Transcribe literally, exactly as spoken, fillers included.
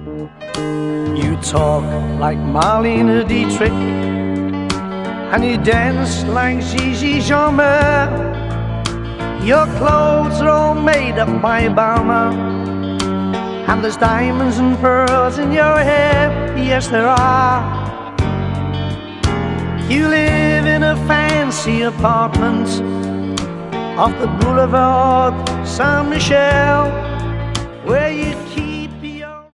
You talk like Marlene Dietrich, and you dance like Gigi Jean-Mer. Your clothes are all made up by Balmain, and there's diamonds and pearls in your hair. Yes, there are. You live in a fancy apartment off the Boulevard Saint-Michel, where you keep